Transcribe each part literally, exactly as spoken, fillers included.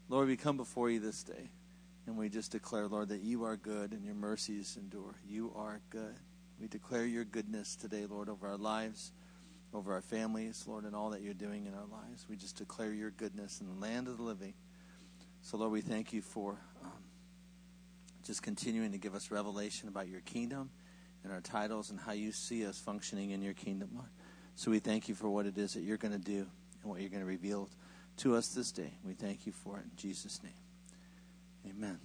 Lord, we come before you this day, and we just declare, Lord, that you are good and your mercies endure. You are good. We declare your goodness today, Lord, over our lives, over our families, Lord, and all that you're doing in our lives. We just declare your goodness in the land of the living. So, Lord, we thank you for um, just continuing to give us revelation about your kingdom and our titles and how you see us functioning in your kingdom, Lord. So we thank you for what it is that you're going to do and what you're going to reveal to us this day. We thank you for it in Jesus' name. Amen.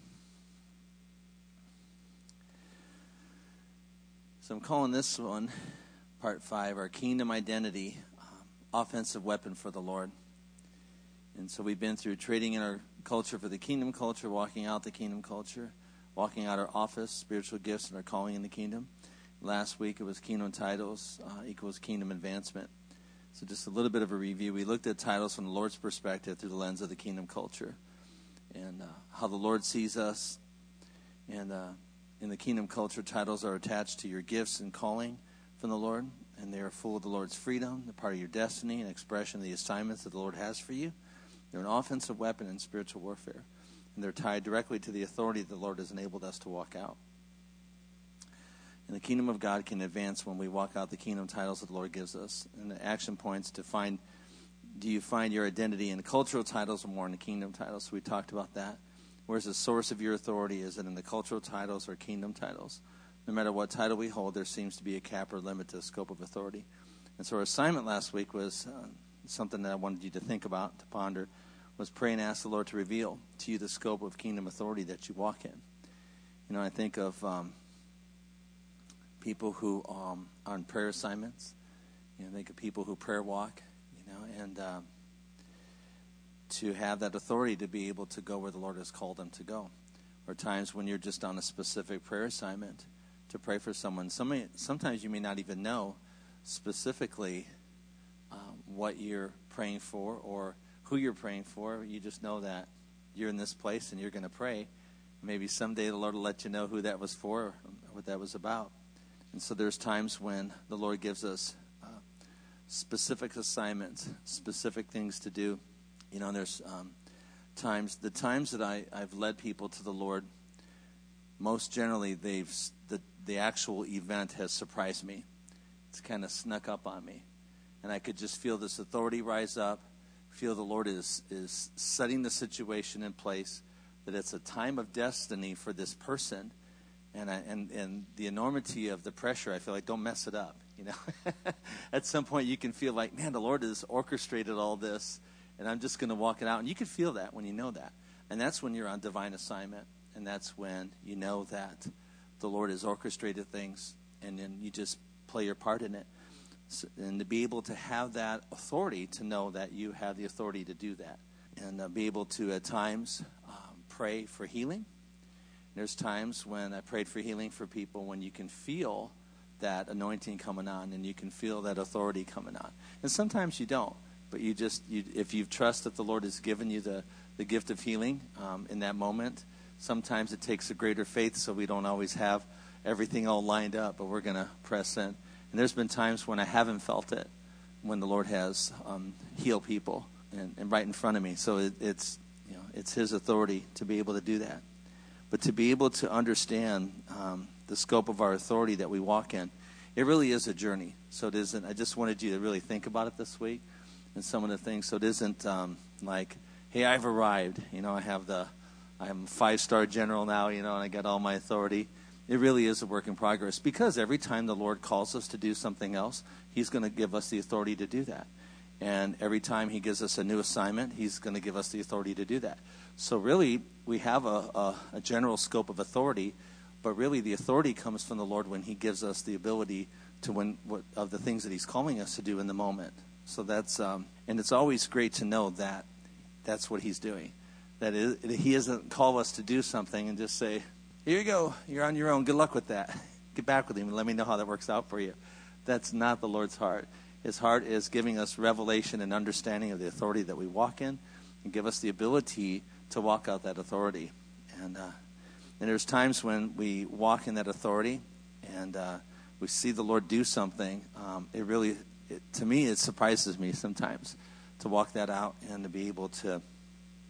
So I'm calling this one, part five, our kingdom identity, um, offensive weapon for the Lord. And so we've been through trading in our culture for the kingdom culture, walking out the kingdom culture, walking out our office, spiritual gifts, and our calling in the kingdom. Last week it was kingdom titles uh, equals kingdom advancement. So just a little bit of a review. We looked at titles from the Lord's perspective through the lens of the kingdom culture and uh, how the Lord sees us. And uh, in the kingdom culture, titles are attached to your gifts and calling from the Lord, and they are full of the Lord's freedom. They're part of your destiny and expression of the assignments that the Lord has for you. They're an offensive weapon in spiritual warfare, and they're tied directly to the authority that the Lord has enabled us to walk out. And the kingdom of God can advance when we walk out the kingdom titles that the Lord gives us. And the action points to find, do you find your identity in the cultural titles or more in the kingdom titles? So we talked about that. Where's the source of your authority? Is it in the cultural titles or kingdom titles? No matter what title we hold, there seems to be a cap or limit to the scope of authority. And so our assignment last week was uh, something that I wanted you to think about, to ponder, was pray and ask the Lord to reveal to you the scope of kingdom authority that you walk in. You know, I think of um, people who um, are on prayer assignments. You know, think of people who prayer walk, you know, and um, to have that authority to be able to go where the Lord has called them to go. Or times when you're just on a specific prayer assignment to pray for someone. Somebody, sometimes you may not even know specifically um, what you're praying for or who you're praying for. You just know that you're in this place and you're going to pray. Maybe someday the Lord will let you know who that was for or what that was about. And so there's times when the Lord gives us uh, specific assignments, specific things to do. You know, there's um, times, the times that I, I've led people to the Lord, most generally they've the, the actual event has surprised me. It's kind of snuck up on me. And I could just feel this authority rise up, feel the Lord is, is setting the situation in place, that it's a time of destiny for this person. And, I, and and the enormity of the pressure, I feel like, don't mess it up. You know, at some point you can feel like, man, the Lord has orchestrated all this, and I'm just going to walk it out. And you can feel that when you know that. And that's when you're on divine assignment, and that's when you know that the Lord has orchestrated things, and then you just play your part in it. So, and to be able to have that authority, to know that you have the authority to do that, and uh, be able to at times um, pray for healing. There's times when I prayed for healing for people when you can feel that anointing coming on and you can feel that authority coming on. And sometimes you don't, but you just, you, if you trust that the Lord has given you the, the gift of healing um, in that moment, sometimes it takes a greater faith, so we don't always have everything all lined up, but we're going to press in. And there's been times when I haven't felt it, when the Lord has um, healed people and, and right in front of me. So it, it's, you know, it's His authority to be able to do that. But to be able to understand um, the scope of our authority that we walk in, it really is a journey. So it isn't, I just wanted you to really think about it this week and some of the things. So it isn't um, like, hey, I've arrived. You know, I have the, I'm a five-star general now, you know, and I got all my authority. It really is a work in progress, because every time the Lord calls us to do something else, He's going to give us the authority to do that. And every time He gives us a new assignment, He's going to give us the authority to do that. So really, we have a, a, a general scope of authority, but really the authority comes from the Lord when He gives us the ability to win what, of the things that He's calling us to do in the moment. So that's, um, and it's always great to know that that's what He's doing. That is, He doesn't call us to do something and just say, here you go, you're on your own, good luck with that. Get back with Him and let me know how that works out for you. That's not the Lord's heart. His heart is giving us revelation and understanding of the authority that we walk in, and give us the ability to walk out that authority. And uh, and there's times when we walk in that authority and uh, we see the Lord do something. Um, it really, it, to me, it surprises me sometimes to walk that out and to be able to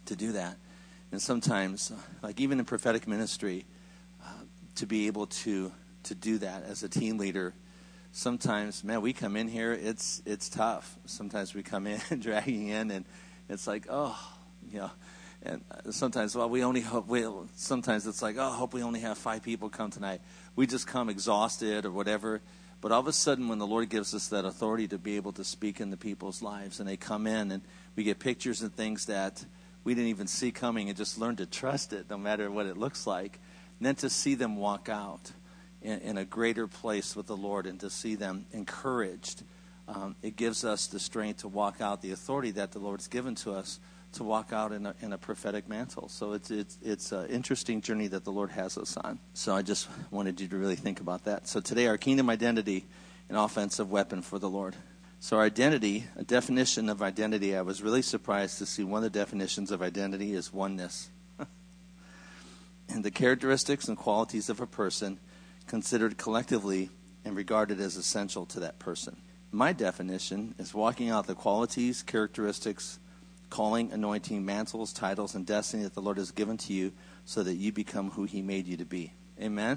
to do that. And sometimes, like even in prophetic ministry, uh, to be able to to do that as a team leader, sometimes, man, we come in here, it's it's tough. Sometimes we come in dragging in, and it's like, oh, you know, and sometimes, well, we only hope, we, sometimes it's like, oh, I hope we only have five people come tonight. We just come exhausted or whatever. But all of a sudden, when the Lord gives us that authority to be able to speak into people's lives, and they come in, and we get pictures and things that we didn't even see coming, and just learn to trust it no matter what it looks like. And then to see them walk out in, in a greater place with the Lord, and to see them encouraged, um, it gives us the strength to walk out the authority that the Lord's given to us to walk out in a, in a prophetic mantle. So it's it's it's an interesting journey that the Lord has us on. So I just wanted you to really think about that. So today, our kingdom identity, an offensive weapon for the Lord. So our identity, a definition of identity, I was really surprised to see one of the definitions of identity is oneness. And the characteristics and qualities of a person considered collectively and regarded as essential to that person. My definition is walking out the qualities, characteristics, calling, anointing, mantles, titles, and destiny that the Lord has given to you so that you become who he made you to be. Amen?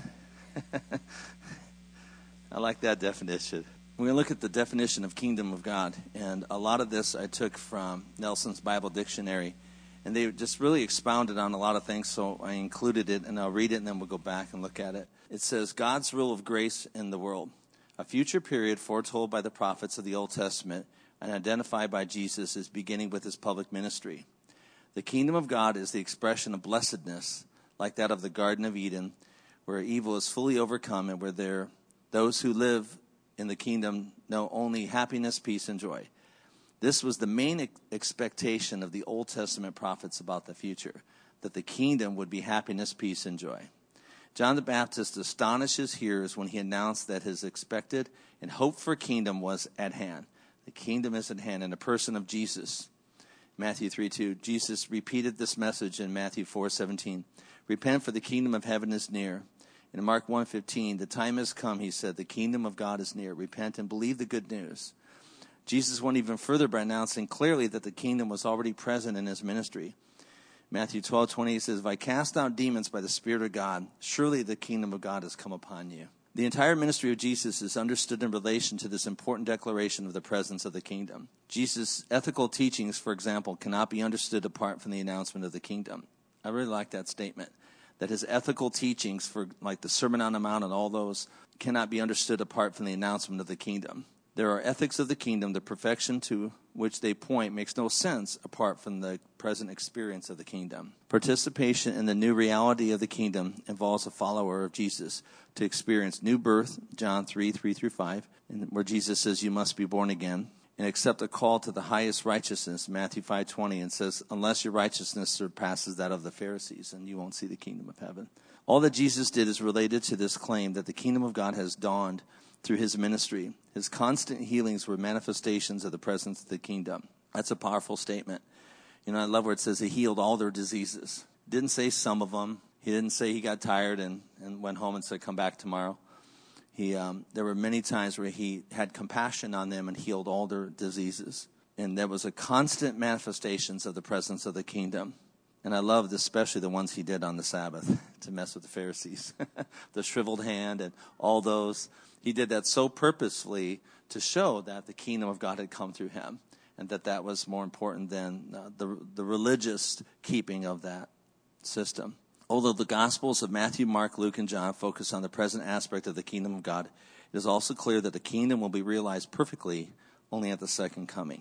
I like that definition. We're going to look at the definition of kingdom of God. And a lot of this I took from Nelson's Bible Dictionary. And they just really expounded on a lot of things, so I included it, and I'll read it, and then we'll go back and look at it. It says, God's rule of grace in the world, a future period foretold by the prophets of the Old Testament and identified by Jesus as beginning with his public ministry. The kingdom of God is the expression of blessedness, like that of the Garden of Eden, where evil is fully overcome and where there those who live in the kingdom know only happiness, peace, and joy. This was the main ex- expectation of the Old Testament prophets about the future, that the kingdom would be happiness, peace, and joy. John the Baptist astonished his hearers when he announced that his expected and hoped for kingdom was at hand. The kingdom is at hand in the person of Jesus. Matthew three two, Jesus repeated this message in Matthew four seventeen. Repent, for the kingdom of heaven is near. In Mark one fifteen, the time has come, he said, the kingdom of God is near. Repent and believe the good news. Jesus went even further by announcing clearly that the kingdom was already present in his ministry. Matthew twelve twenty, he says, if I cast out demons by the Spirit of God, surely the kingdom of God has come upon you. The entire ministry of Jesus is understood in relation to this important declaration of the presence of the kingdom. Jesus' ethical teachings, for example, cannot be understood apart from the announcement of the kingdom. I really like that statement, that his ethical teachings, for like the Sermon on the Mount and all those, cannot be understood apart from the announcement of the kingdom. There are ethics of the kingdom, the perfection to which they point makes no sense apart from the present experience of the kingdom. Participation in the new reality of the kingdom involves a follower of Jesus to experience new birth, John three, three through five, and where Jesus says you must be born again, and accept a call to the highest righteousness, Matthew five twenty, and says, unless your righteousness surpasses that of the Pharisees, and you won't see the kingdom of heaven. All that Jesus did is related to this claim that the kingdom of God has dawned through his ministry. His constant healings were manifestations of the presence of the kingdom. That's a powerful statement. You know, I love where it says he healed all their diseases. Didn't say some of them. He didn't say he got tired and, and went home and said, come back tomorrow. He, um, there were many times where he had compassion on them and healed all their diseases. And there was a constant manifestations of the presence of the kingdom. And I loved especially the ones he did on the Sabbath to mess with the Pharisees. The shriveled hand and all those. He did that so purposefully to show that the kingdom of God had come through him, and that that was more important than uh, the, the religious keeping of that system. Although the Gospels of Matthew, Mark, Luke, and John focus on the present aspect of the kingdom of God, it is also clear that the kingdom will be realized perfectly only at the second coming.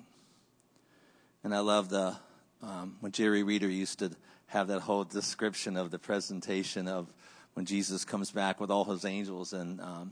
And I love the um, when Jerry Reeder used to have that whole description of the presentation of when Jesus comes back with all his angels, and um,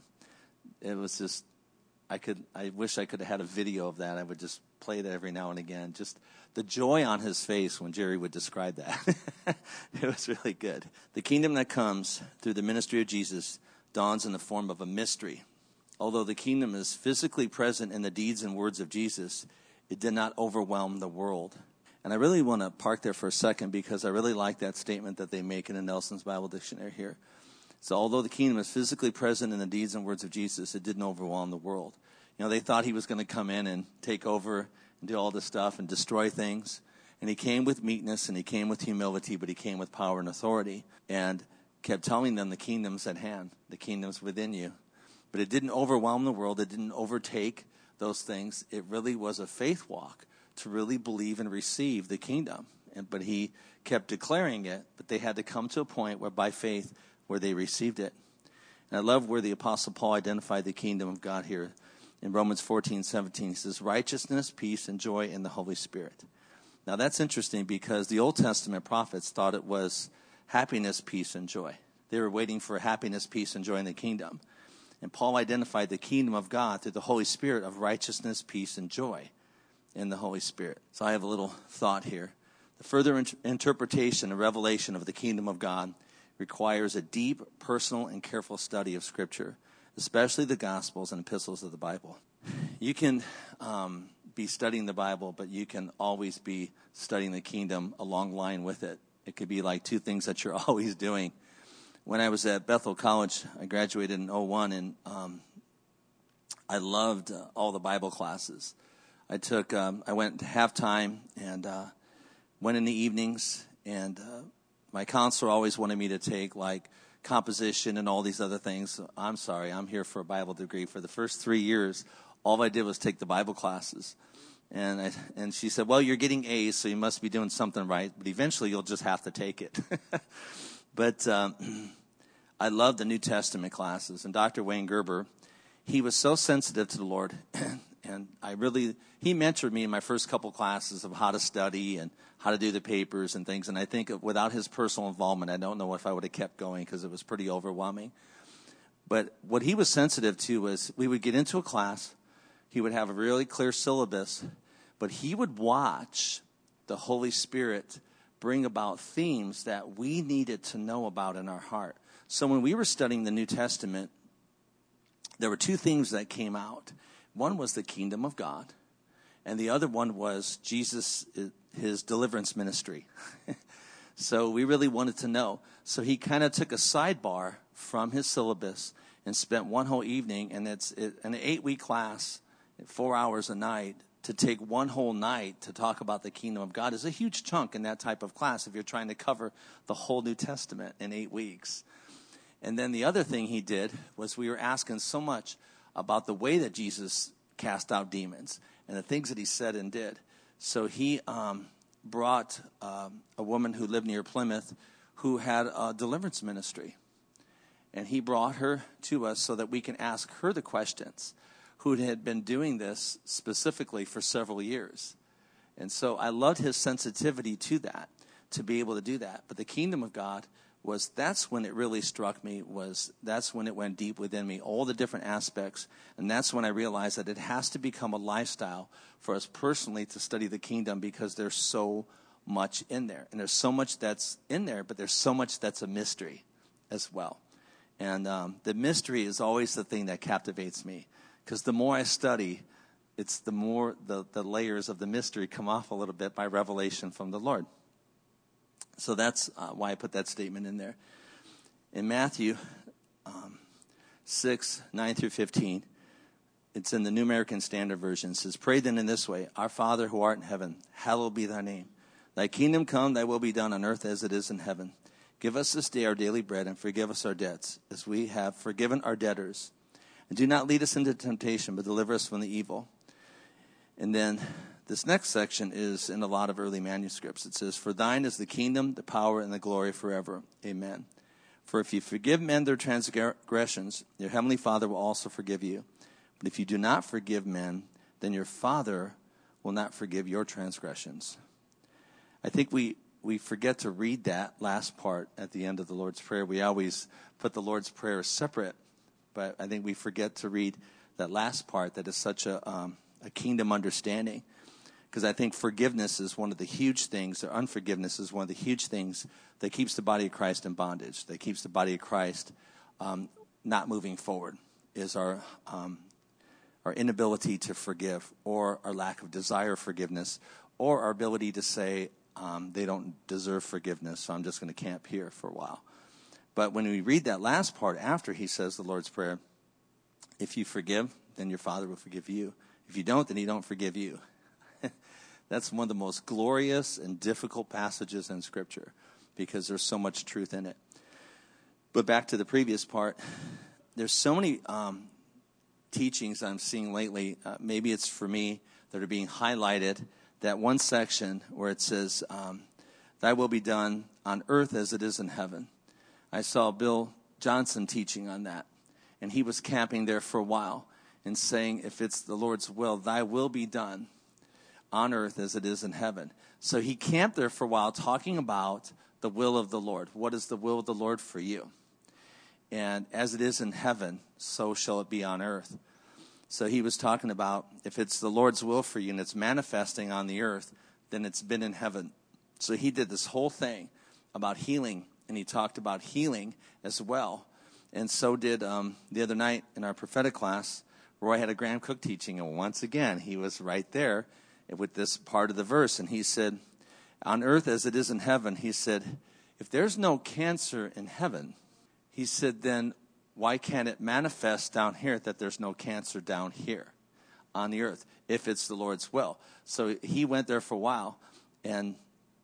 it was just, I could, I wish I could have had a video of that. I would just play that every now and again. Just the joy on his face when Jerry would describe that. It was really good. The kingdom that comes through the ministry of Jesus dawns in the form of a mystery. Although the kingdom is physically present in the deeds and words of Jesus, it did not overwhelm the world. And I really want to park there for a second because I really like that statement that they make in the Nelson's Bible Dictionary here. So although the kingdom is physically present in the deeds and words of Jesus, it didn't overwhelm the world. You know, they thought he was going to come in and take over and do all this stuff and destroy things. And he came with meekness, and he came with humility, but he came with power and authority, and kept telling them the kingdom's at hand, the kingdom's within you. But it didn't overwhelm the world. It didn't overtake those things. It really was a faith walk to really believe and receive the kingdom. And, but he kept declaring it, but they had to come to a point where by faith, where they received it. And I love where the Apostle Paul identified the kingdom of God here. In Romans fourteen seventeen, he says, righteousness, peace, and joy in the Holy Spirit. Now that's interesting because the Old Testament prophets thought it was happiness, peace, and joy. They were waiting for happiness, peace, and joy in the kingdom. And Paul identified the kingdom of God through the Holy Spirit of righteousness, peace, and joy in the Holy Spirit. So I have a little thought here. The further in- interpretation and revelation of the kingdom of God requires a deep, personal, and careful study of Scripture, especially the Gospels and epistles of the Bible. You can um, be studying the Bible, but you can always be studying the kingdom along line with it. It could be like two things that you're always doing. When I was at Bethel College, I graduated in oh one, and um, I loved uh, all the Bible classes. I took, um, I went to halftime and uh, went in the evenings, and uh, my counselor always wanted me to take like composition and all these other things. I'm sorry, I'm here for a Bible degree. For the first three years, all I did was take the Bible classes. And I, and she said, well, you're getting A's, so you must be doing something right, but eventually you'll just have to take it. But um, I love the New Testament classes. And Doctor Wayne Gerber, he was so sensitive to the Lord. And I really, he mentored me in my first couple classes of how to study and how to do the papers and things. And I think without his personal involvement, I don't know if I would have kept going because it was pretty overwhelming. But what he was sensitive to was we would get into a class. He would have a really clear syllabus, but he would watch the Holy Spirit bring about themes that we needed to know about in our heart. So when we were studying the New Testament, there were two themes that came out. One was the kingdom of God, and the other one was Jesus, his deliverance ministry. So we really wanted to know. So he kind of took a sidebar from his syllabus and spent one whole evening, and it's an eight-week class, four hours a night, to take one whole night to talk about the kingdom of God is a huge chunk in that type of class if you're trying to cover the whole New Testament in eight weeks. And then the other thing he did was we were asking so much about the way that Jesus cast out demons and the things that he said and did. So he um, brought um, a woman who lived near Plymouth who had a deliverance ministry. And he brought her to us so that we can ask her the questions, who had been doing this specifically for several years. And so I loved his sensitivity to that, to be able to do that. But the kingdom of God was, that's when it really struck me, was that's when it went deep within me, all the different aspects. And that's when I realized that it has to become a lifestyle for us personally to study the kingdom, because there's so much in there. And there's so much that's in there, but there's so much that's a mystery as well. And um, the mystery is always the thing that captivates me. Because the more I study, it's the more the, the layers of the mystery come off a little bit by revelation from the Lord. So that's uh, why I put that statement in there. In Matthew um, six, nine through fifteen, it's in the New American Standard Version. It says, pray then in this way, our Father who art in heaven, hallowed be thy name. Thy kingdom come, thy will be done on earth as it is in heaven. Give us this day our daily bread, and forgive us our debts, as we have forgiven our debtors. And do not lead us into temptation, but deliver us from the evil. And then this next section is in a lot of early manuscripts. It says, for thine is the kingdom, the power, and the glory forever. Amen. For if you forgive men their transgressions, your heavenly Father will also forgive you. But if you do not forgive men, then your Father will not forgive your transgressions. I think we, we forget to read that last part at the end of the Lord's Prayer. We always put the Lord's Prayer separate. But I think we forget to read that last part that is such a, um, a kingdom understanding. Because I think forgiveness is one of the huge things, or unforgiveness is one of the huge things that keeps the body of Christ in bondage, that keeps the body of Christ um, not moving forward, is our um, our inability to forgive, or our lack of desire for forgiveness, or our ability to say um, they don't deserve forgiveness, so I'm just going to camp here for a while. But when we read that last part after he says the Lord's Prayer, if you forgive, then your Father will forgive you. If you don't, then he don't forgive you. That's one of the most glorious and difficult passages in Scripture because there's so much truth in it. But back to the previous part, there's so many um, teachings I'm seeing lately. Uh, maybe it's for me that are being highlighted. That one section where it says, um, "Thy will be done on earth as it is in heaven." I saw Bill Johnson teaching on that, and he was camping there for a while and saying, if it's the Lord's will, thy will be done on earth as it is in heaven. So he camped there for a while talking about the will of the Lord. What is the will of the Lord for you? And as it is in heaven, so shall it be on earth. So he was talking about if it's the Lord's will for you and it's manifesting on the earth, then it's been in heaven. So he did this whole thing about healing, and he talked about healing as well. And so did um, the other night in our prophetic class, Roy had a Graham Cook teaching, and once again, he was right there with this part of the verse. And he said, on earth as it is in heaven, he said, if there's no cancer in heaven, he said, then why can't it manifest down here that there's no cancer down here on the earth, if it's the Lord's will? So he went there for a while, and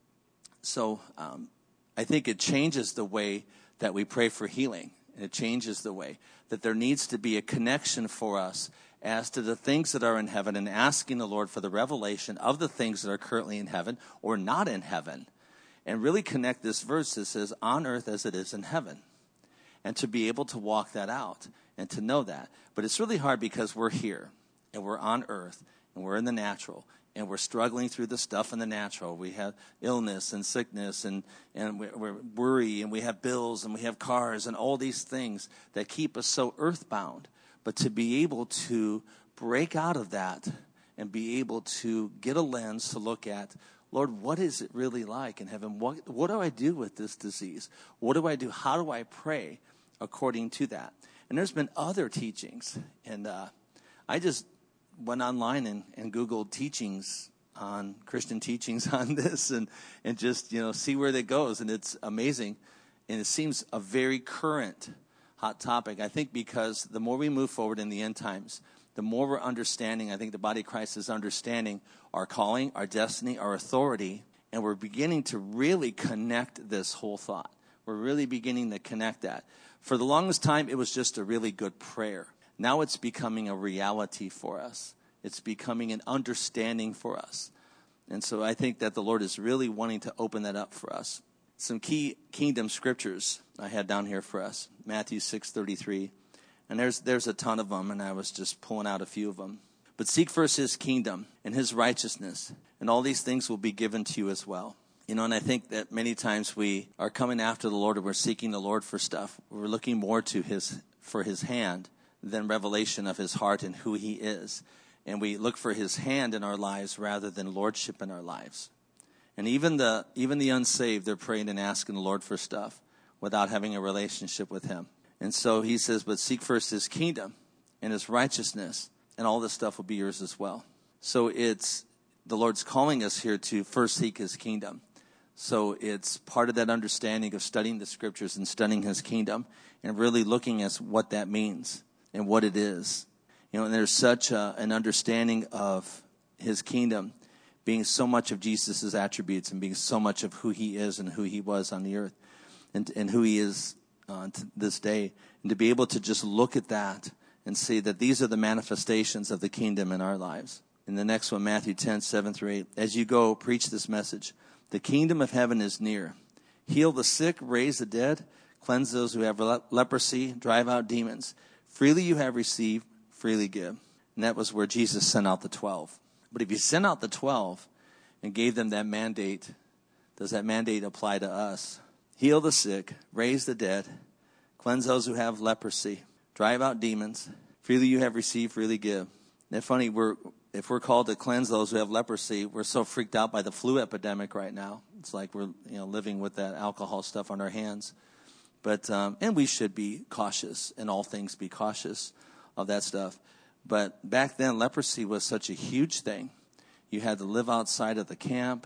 so um, I think it changes the way that we pray for healing. It changes the way that there needs to be a connection for us as to the things that are in heaven and asking the Lord for the revelation of the things that are currently in heaven or not in heaven. And really connect this verse that says, on earth as it is in heaven. And to be able to walk that out and to know that. But it's really hard because we're here and we're on earth and we're in the natural. And we're struggling through the stuff in the natural. We have illness and sickness and, and we're, we're worry and we have bills and we have cars and all these things that keep us so earthbound. But to be able to break out of that and be able to get a lens to look at, Lord, what is it really like in heaven? What, what do I do with this disease? What do I do? How do I pray according to that? And there's been other teachings. And uh, I just went online and, and Googled teachings on Christian teachings on this and, and just, you know, see where that goes. And it's amazing. And it seems a very current hot topic. I think because the more we move forward in the end times, the more we're understanding, I think the body of Christ is understanding our calling, our destiny, our authority, and we're beginning to really connect this whole thought. We're really beginning to connect that. For the longest time, it was just a really good prayer. Now it's becoming a reality for us. It's becoming an understanding for us. And so I think that the Lord is really wanting to open that up for us. Some key kingdom scriptures I had down here for us. Matthew six thirty-three. And there's there's a ton of them, and I was just pulling out a few of them. But seek first his kingdom and his righteousness, and all these things will be given to you as well. You know, and I think that many times we are coming after the Lord and we're seeking the Lord for stuff. We're looking more to his for his hand than revelation of his heart and who he is. And we look for his hand in our lives rather than lordship in our lives. And even the even the unsaved, they're praying and asking the Lord for stuff without having a relationship with him. And so he says, but seek first his kingdom and his righteousness, and all this stuff will be yours as well. So it's the Lord's calling us here to first seek his kingdom. So it's part of that understanding of studying the scriptures and studying his kingdom and really looking at what that means and what it is. You know, and there's such a, an understanding of his kingdom being so much of Jesus' attributes and being so much of who he is and who he was on the earth and, and who he is uh, to this day. And to be able to just look at that and see that these are the manifestations of the kingdom in our lives. In the next one, Matthew ten, seven through eight. As you go, preach this message. The kingdom of heaven is near. Heal the sick, raise the dead, cleanse those who have le- leprosy, drive out demons. Freely you have received, freely give. And that was where Jesus sent out the twelve. But if you sent out the twelve and gave them that mandate, does that mandate apply to us? Heal the sick, raise the dead, cleanse those who have leprosy, drive out demons. Freely you have received, freely give. Isn't it funny, we're, if we're called to cleanse those who have leprosy, we're so freaked out by the flu epidemic right now. It's like we're you know living with that alcohol stuff on our hands. But um, and we should be cautious, in all things be cautious of that stuff. But back then, leprosy was such a huge thing. You had to live outside of the camp,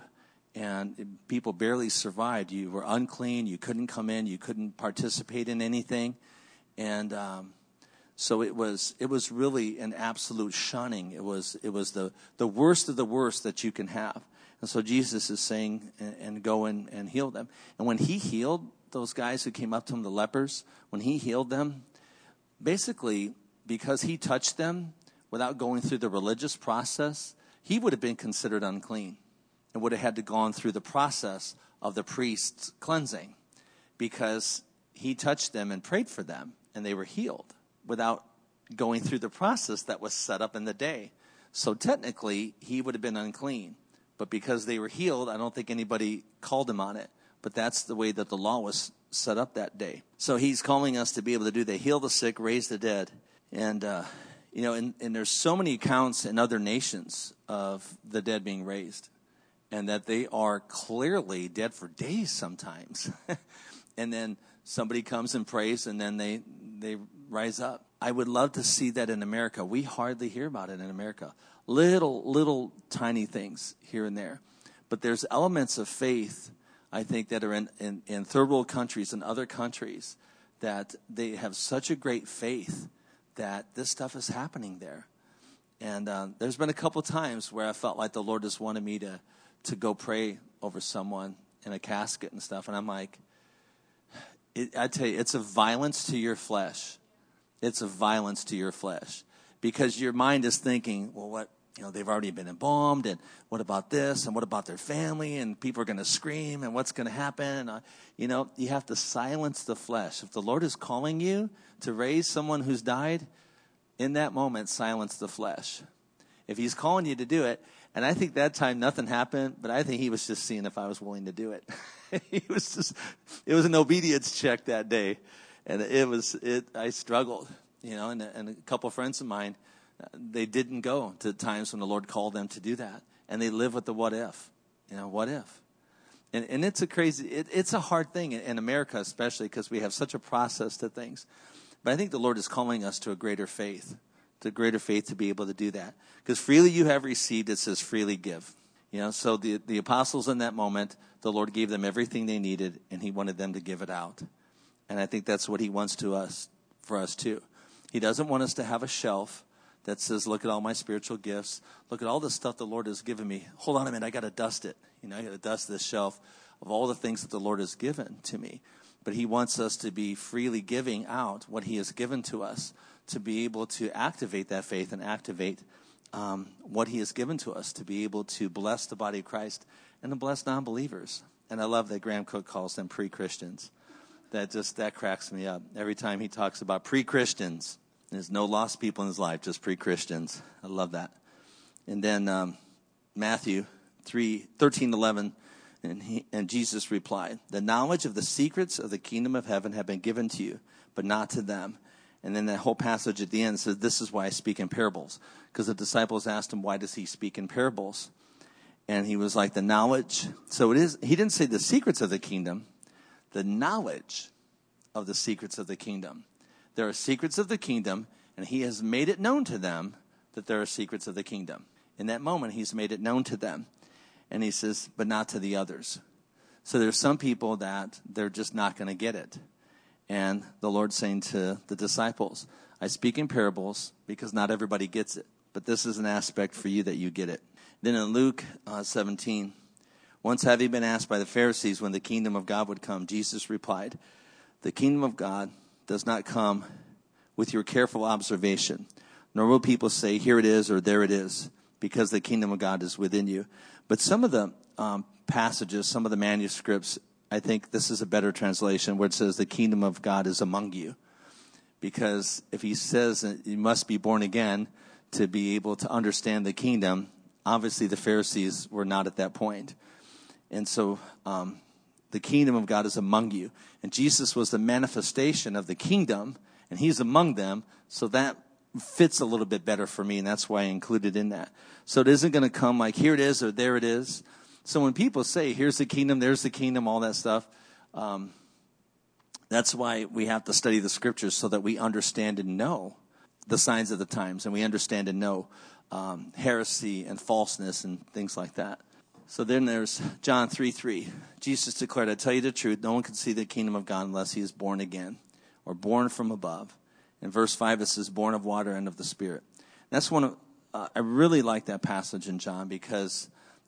and people barely survived. You were unclean. You couldn't come in. You couldn't participate in anything. And um, so it was it was really an absolute shunning. It was it was the, the worst of the worst that you can have. And so Jesus is saying, and, and go and, and heal them. And when he healed those guys who came up to him, the lepers, when he healed them, basically, because he touched them without going through the religious process, he would have been considered unclean and would have had to gone through the process of the priest's cleansing, because he touched them and prayed for them, and they were healed without going through the process that was set up in the day. So technically, he would have been unclean. But because they were healed, I don't think anybody called him on it. But that's the way that the law was set up that day. So he's calling us to be able to do that. Heal the sick, raise the dead. And, uh, you know, and, and there's so many accounts in other nations of the dead being raised. And that they are clearly dead for days sometimes. And then somebody comes and prays, and then they they rise up. I would love to see that in America. We hardly hear about it in America. Little, little tiny things here and there. But there's elements of faith, I think, that are in, in, in third world countries and other countries, that they have such a great faith that this stuff is happening there. And uh, there's been a couple times where I felt like the Lord just wanted me to, to go pray over someone in a casket and stuff. And I'm like, it, I tell you, it's a violence to your flesh. It's a violence to your flesh, because your mind is thinking, well, what, you know, they've already been embalmed, and what about this, and what about their family, and people are going to scream, and what's going to happen? And, uh, you know, you have to silence the flesh. If the Lord is calling you to raise someone who's died, in that moment, silence the flesh. If he's calling you to do it, and I think that time nothing happened, but I think he was just seeing if I was willing to do it. He was just, it was an obedience check that day. And it was, it. I struggled, you know, and, and a couple of friends of mine, they didn't go to times when the Lord called them to do that. And they live with the what if, you know, what if? And, and it's a crazy, it, it's a hard thing in, in America, especially because we have such a process to things. But I think the Lord is calling us to a greater faith, to greater faith to be able to do that. Because freely you have received, it says freely give. You know, so the, the apostles in that moment, the Lord gave them everything they needed, and he wanted them to give it out. And I think that's what he wants to us, for us too. He doesn't want us to have a shelf that says, look at all my spiritual gifts. Look at all the stuff the Lord has given me. Hold on a minute, I got to dust it. You know, I got to dust this shelf of all the things that the Lord has given to me. But he wants us to be freely giving out what he has given to us, to be able to activate that faith and activate um, what he has given to us, to be able to bless the body of Christ and to bless non-believers. And I love that Graham Cook calls them pre-Christians. That just, that cracks me up. Every time he talks about pre-Christians, there's no lost people in his life, just pre-Christians. I love that. And then um, Matthew three, thirteen, eleven, and, he, and Jesus replied, the knowledge of the secrets of the kingdom of heaven have been given to you, but not to them. And then that whole passage at the end says, this is why I speak in parables. Because the disciples asked him, why does he speak in parables? And he was like, the knowledge. So it is, he didn't say the secrets of the kingdom. The knowledge of the secrets of the kingdom. There are secrets of the kingdom, and he has made it known to them that there are secrets of the kingdom. In that moment, he's made it known to them. And he says, but not to the others. So there's some people that they're just not going to get it. And the Lord's saying to the disciples, I speak in parables because not everybody gets it. But this is an aspect for you that you get it. Then in Luke uh, seventeen, once having been asked by the Pharisees when the kingdom of God would come, Jesus replied, the kingdom of God does not come with your careful observation, nor will people say, here it is or there it is, because the kingdom of God is within you. But some of the um, passages, some of the manuscripts, I think this is a better translation where it says the kingdom of God is among you. Because if he says you must be born again to be able to understand the kingdom, obviously the Pharisees were not at that point. And so um, the kingdom of God is among you. And Jesus was the manifestation of the kingdom, and he's among them. So that fits a little bit better for me, and that's why I included in that. So it isn't going to come like, here it is or there it is. So when people say, here's the kingdom, there's the kingdom, all that stuff, um, that's why we have to study the scriptures so that we understand and know the signs of the times, and we understand and know um, heresy and falseness and things like that. So then there's John three three. Jesus declared, I tell you the truth, no one can see the kingdom of God unless he is born again or born from above. In verse five, it says, born of water and of the Spirit. That's one of, uh, I really like that passage in John because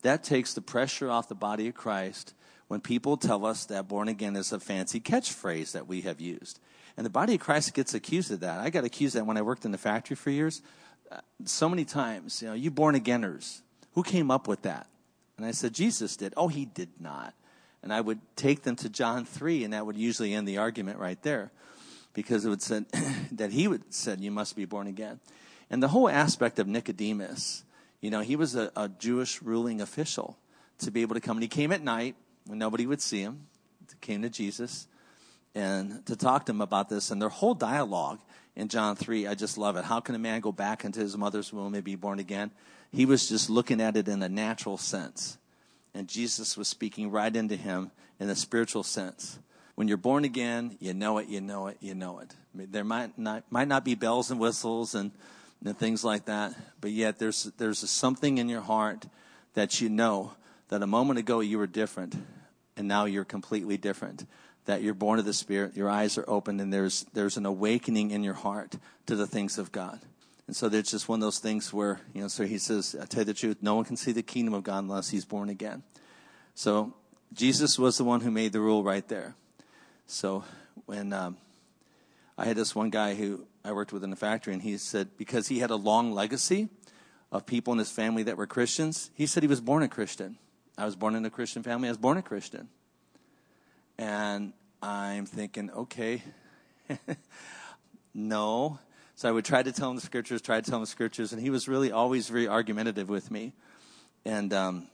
that takes the pressure off the body of Christ when people tell us that born again is a fancy catchphrase that we have used. And the body of Christ gets accused of that. I got accused of that when I worked in the factory for years. Uh, so many times, you know, you born againers. Who came up with that? And I said, Jesus did. Oh, he did not. And I would take them to John three, and that would usually end the argument right there, because it would say that he would said, you must be born again. And the whole aspect of Nicodemus, you know, he was a, a Jewish ruling official to be able to come. And he came at night when nobody would see him, came to Jesus and to talk to him about this. And their whole dialogue in John three, I just love it. How can a man go back into his mother's womb and be born again? He was just looking at it in a natural sense. And Jesus was speaking right into him in a spiritual sense. When you're born again, you know it, you know it, you know it. I mean, there might not might not be bells and whistles and, and things like that, but yet there's there's a something in your heart that you know that a moment ago you were different, and now you're completely different. That you're born of the Spirit, your eyes are opened, and there's there's an awakening in your heart to the things of God. And so there's just one of those things where, you know, so he says, I tell you the truth, no one can see the kingdom of God unless he's born again. So Jesus was the one who made the rule right there. So when um, I had this one guy who I worked with in the factory, and he said because he had a long legacy of people in his family that were Christians, he said he was born a Christian. I was born in a Christian family. I was born a Christian. And I'm thinking, okay, no. So I would try to tell him the scriptures, try to tell him the scriptures, and he was really always very argumentative with me. And um,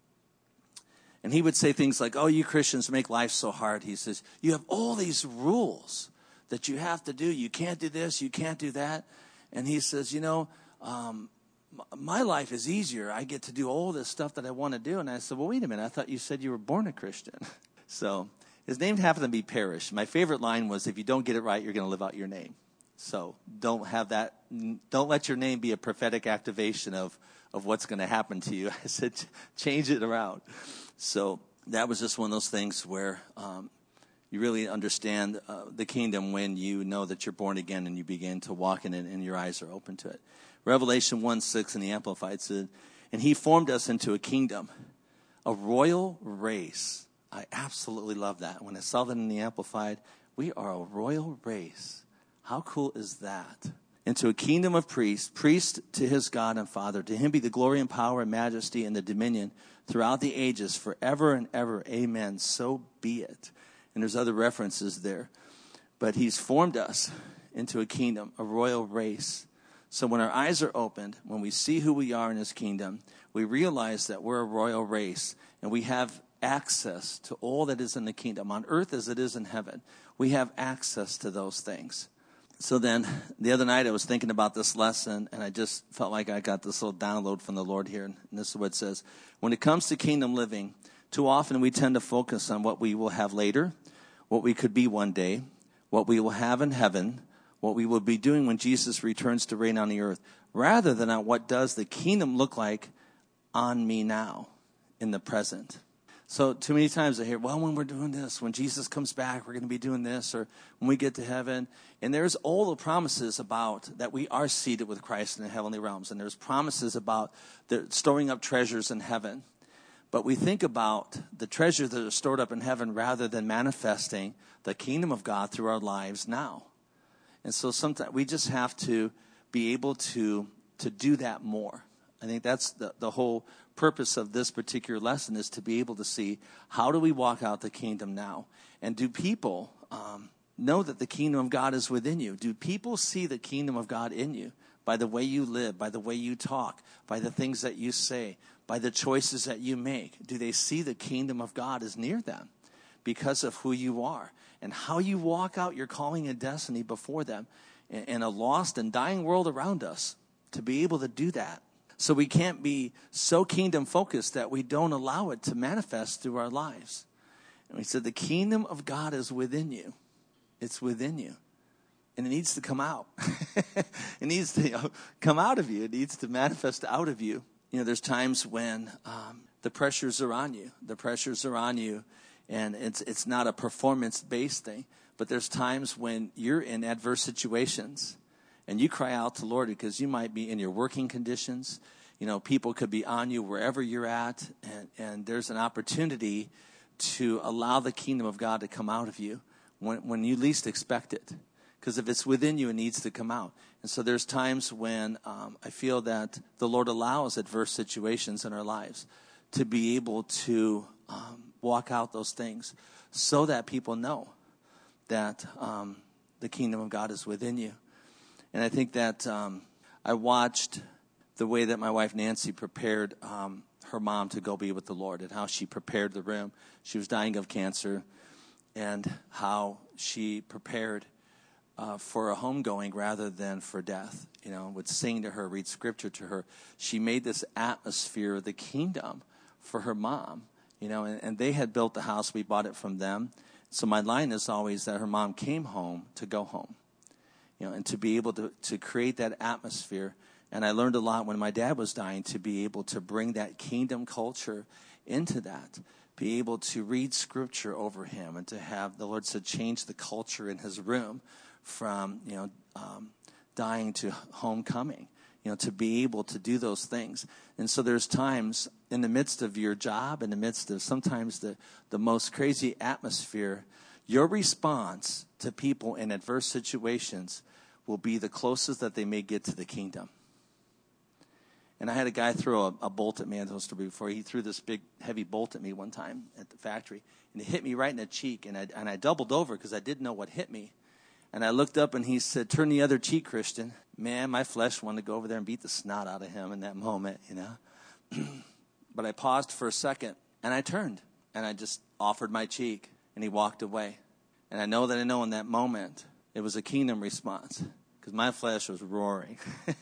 and he would say things like, oh, you Christians make life so hard. He says, you have all these rules that you have to do. You can't do this, you can't do that. And he says, you know, um, my life is easier. I get to do all this stuff that I want to do. And I said, well, wait a minute. I thought you said you were born a Christian. So his name happened to be Parrish. My favorite line was, if you don't get it right, you're going to live out your name. So don't have that. Don't let your name be a prophetic activation of, of what's going to happen to you. I said, change it around. So that was just one of those things where um, you really understand uh, the kingdom when you know that you're born again and you begin to walk in it and your eyes are open to it. Revelation one six in the Amplified said, and he formed us into a kingdom, a royal race. I absolutely love that. When I saw that in the Amplified, we are a royal race. How cool is that? Into a kingdom of priests, priest to his God and Father. To him be the glory and power and majesty and the dominion throughout the ages, forever and ever. Amen. So be it. And there's other references there. But he's formed us into a kingdom, a royal race. So when our eyes are opened, when we see who we are in his kingdom, we realize that we're a royal race and we have access to all that is in the kingdom, on earth as it is in heaven. We have access to those things. So then the other night I was thinking about this lesson, and I just felt like I got this little download from the Lord here. And this is what it says. When it comes to kingdom living, too often we tend to focus on what we will have later, what we could be one day, what we will have in heaven, what we will be doing when Jesus returns to reign on the earth, rather than on what does the kingdom look like on me now, in the present. So too many times I hear, well, when we're doing this, when Jesus comes back, we're going to be doing this, or when we get to heaven. And there's all the promises about that we are seated with Christ in the heavenly realms. And there's promises about the storing up treasures in heaven. But we think about the treasures that are stored up in heaven rather than manifesting the kingdom of God through our lives now. And so sometimes we just have to be able to, to do that more. I think that's the, the whole purpose of this particular lesson, is to be able to see, how do we walk out the kingdom now? And do people um, know that the kingdom of God is within you? Do people see the kingdom of God in you by the way you live, by the way you talk, by the things that you say, by the choices that you make? Do they see the kingdom of God is near them because of who you are and how you walk out your calling and destiny before them in, in a lost and dying world around us? To be able to do that. So we can't be so kingdom focused that we don't allow it to manifest through our lives. And we said the kingdom of God is within you. It's within you. And it needs to come out. It needs to, you know, come out of you. It needs to manifest out of you. You know, there's times when um, the pressures are on you. The pressures are on you. And it's it's not a performance-based thing. But there's times when you're in adverse situations. And you cry out to the Lord because you might be in your working conditions. You know, people could be on you wherever you're at, and, and there's an opportunity to allow the kingdom of God to come out of you when, when you least expect it. Because if it's within you, it needs to come out. And so there's times when um, I feel that the Lord allows adverse situations in our lives to be able to um, walk out those things so that people know that um, the kingdom of God is within you. And I think that um, I watched the way that my wife Nancy prepared um, her mom to go be with the Lord, and how she prepared the room. She was dying of cancer, and how she prepared uh, for a homegoing rather than for death. You know, would sing to her, read scripture to her. She made this atmosphere of the kingdom for her mom. You know, and, and they had built the house. We bought it from them. So my line is always that her mom came home to go home. You know, and to be able to, to create that atmosphere. And I learned a lot when my dad was dying, to be able to bring that kingdom culture into that, be able to read scripture over him, and to have, the Lord said, change the culture in his room from, you know, um, dying to homecoming, you know, to be able to do those things. And so there's times in the midst of your job, in the midst of sometimes the, the most crazy atmosphere, your response to people in adverse situations will be the closest that they may get to the kingdom. And I had a guy throw a, a bolt at me. I told the story before. He threw this big, heavy bolt at me one time at the factory, and it hit me right in the cheek. And I and I doubled over because I didn't know what hit me. And I looked up, and he said, "Turn the other cheek, Christian." Man, my flesh wanted to go over there and beat the snot out of him in that moment, you know. But I paused for a second, and I turned, and I just offered my cheek, and he walked away. And I know that I know in that moment it was a kingdom response, because my flesh was roaring.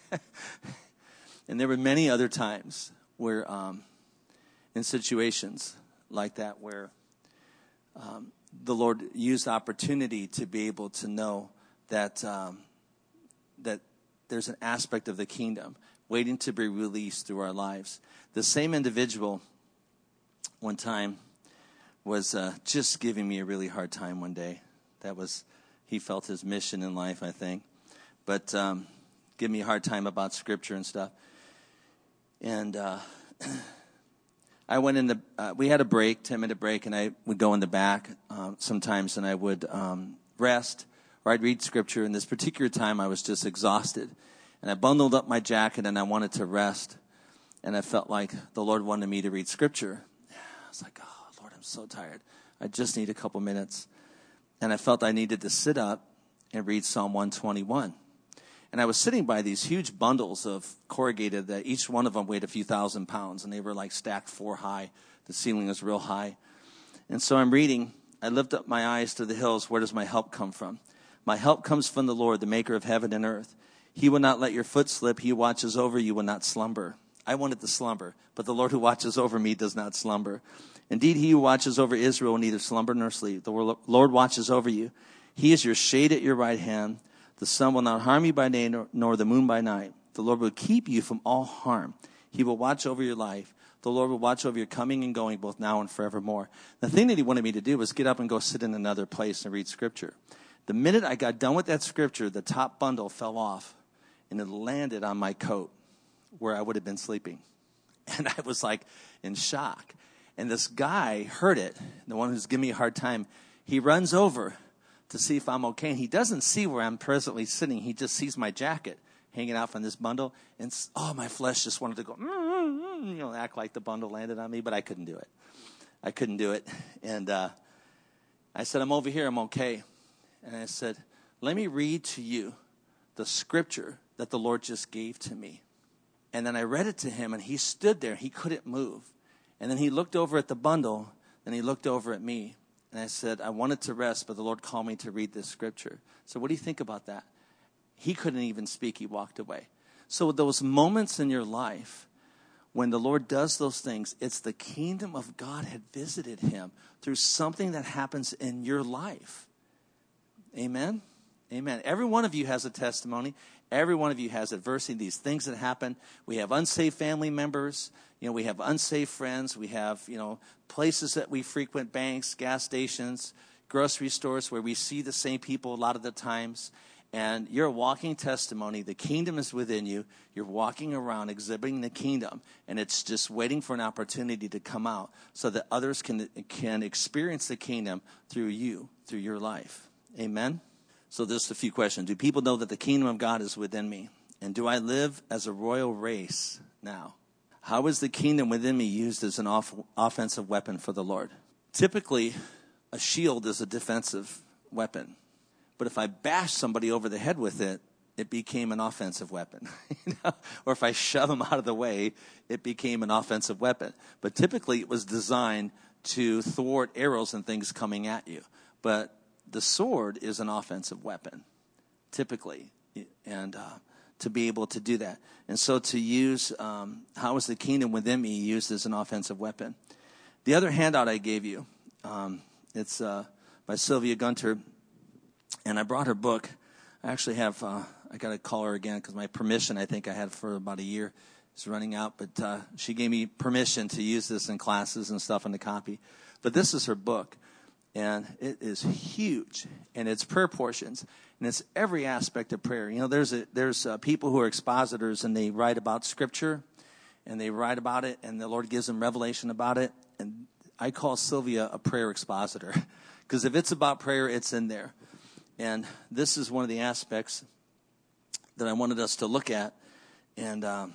And there were many other times where, um, in situations like that, where um, the Lord used opportunity to be able to know that um, that there's an aspect of the kingdom waiting to be released through our lives. The same individual one time was uh, just giving me a really hard time one day. That was, he felt his mission in life, I think. But um, give me a hard time about scripture and stuff. And uh, I went in the, uh, we had a break, ten-minute break, and I would go in the back um, sometimes, and I would um, rest, or I'd read scripture. And this particular time, I was just exhausted. And I bundled up my jacket, and I wanted to rest. And I felt like the Lord wanted me to read scripture. I was like, oh, Lord, I'm so tired. I just need a couple minutes. And I felt I needed to sit up and read Psalm one twenty-one. And I was sitting by these huge bundles of corrugated that each one of them weighed a few thousand pounds. And they were like stacked four high. The ceiling was real high. And so I'm reading. I lift up my eyes to the hills. Where does my help come from? My help comes from the Lord, the maker of heaven and earth. He will not let your foot slip. He watches over you, will not slumber. I wanted to slumber, but the Lord who watches over me does not slumber. Indeed, he who watches over Israel will neither slumber nor sleep. The Lord watches over you. He is your shade at your right hand. The sun will not harm you by day, nor, nor the moon by night. The Lord will keep you from all harm. He will watch over your life. The Lord will watch over your coming and going, both now and forevermore. The thing that he wanted me to do was get up and go sit in another place and read scripture. The minute I got done with that scripture, the top bundle fell off, and it landed on my coat where I would have been sleeping. And I was like in shock. And this guy heard it, the one who's giving me a hard time. He runs over to see if I'm okay. And he doesn't see where I'm presently sitting. He just sees my jacket hanging out from this bundle. And, oh, my flesh just wanted to go, mm-hmm, you know, act like the bundle landed on me. But I couldn't do it. I couldn't do it. And uh, I said, I'm over here. I'm okay. And I said, let me read to you the scripture that the Lord just gave to me. And then I read it to him, and he stood there. He couldn't move. And then he looked over at the bundle, and he looked over at me. And I said, I wanted to rest, but the Lord called me to read this scripture. So what do you think about that? He couldn't even speak. He walked away. So those moments in your life when the Lord does those things, it's the kingdom of God had visited him through something that happens in your life. Amen? Amen. Every one of you has a testimony. Every one of you has adversity, these things that happen. We have unsafe family members. You know, we have unsafe friends. We have, you know, places that we frequent, banks, gas stations, grocery stores where we see the same people a lot of the times. And you're a walking testimony. The kingdom is within you. You're walking around exhibiting the kingdom, and it's just waiting for an opportunity to come out so that others can can experience the kingdom through you, through your life. Amen? So just a few questions. Do people know that the kingdom of God is within me? And do I live as a royal race now? How is the kingdom within me used as an off- offensive weapon for the Lord? Typically, a shield is a defensive weapon. But if I bash somebody over the head with it, it became an offensive weapon. You know? Or if I shove them out of the way, it became an offensive weapon. But typically, it was designed to thwart arrows and things coming at you. But the sword is an offensive weapon, typically, and uh, to be able to do that. And so to use, um, how is the kingdom within me used as an offensive weapon? The other handout I gave you, um, it's uh, by Sylvia Gunter. And I brought her book. I actually have, uh, I got to call her again because my permission, I think I had for about a year, is running out. But uh, she gave me permission to use this in classes and stuff in the copy. But this is her book. And it is huge. And it's prayer portions. And it's every aspect of prayer. You know, there's a, there's uh, people who are expositors and they write about Scripture. And they write about it. And the Lord gives them revelation about it. And I call Sylvia a prayer expositor. Because if it's about prayer, it's in there. And this is one of the aspects that I wanted us to look at. And um,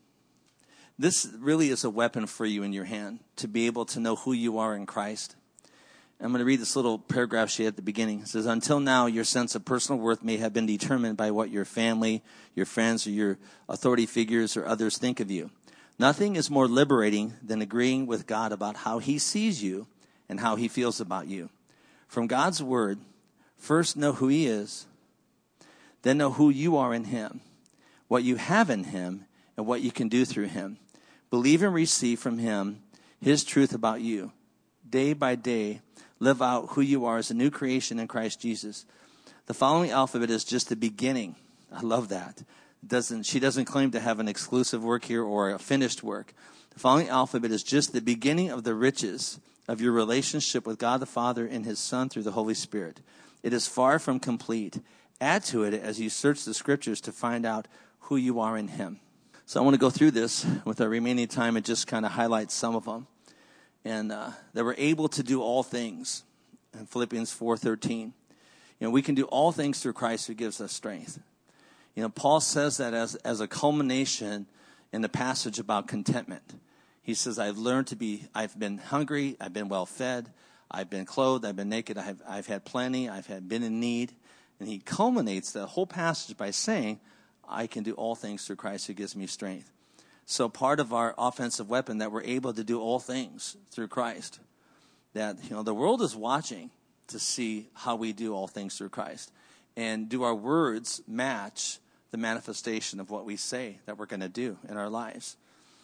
this really is a weapon for you in your hand to be able to know who you are in Christ. I'm going to read this little paragraph she had at the beginning. It says, until now, your sense of personal worth may have been determined by what your family, your friends, or your authority figures or others think of you. Nothing is more liberating than agreeing with God about how he sees you and how he feels about you. From God's word, first know who he is, then know who you are in him, what you have in him, and what you can do through him. Believe and receive from him his truth about you. Day by day, live out who you are as a new creation in Christ Jesus. The following alphabet is just the beginning. I love that. Doesn't, she doesn't claim to have an exclusive work here or a finished work. The following alphabet is just the beginning of the riches of your relationship with God the Father and his Son through the Holy Spirit. It is far from complete. Add to it as you search the Scriptures to find out who you are in him. So I want to go through this with our remaining time and just kind of highlight some of them. And uh, that we're able to do all things in Philippians four thirteen. You know, we can do all things through Christ who gives us strength. You know, Paul says that as, as a culmination in the passage about contentment. He says, I've learned to be, I've been hungry, I've been well fed, I've been clothed, I've been naked, I've, I've had plenty, I've had been in need. And he culminates the whole passage by saying, I can do all things through Christ who gives me strength. So part of our offensive weapon that we're able to do all things through Christ. That, you know, the world is watching to see how we do all things through Christ. And do our words match the manifestation of what we say that we're going to do in our lives?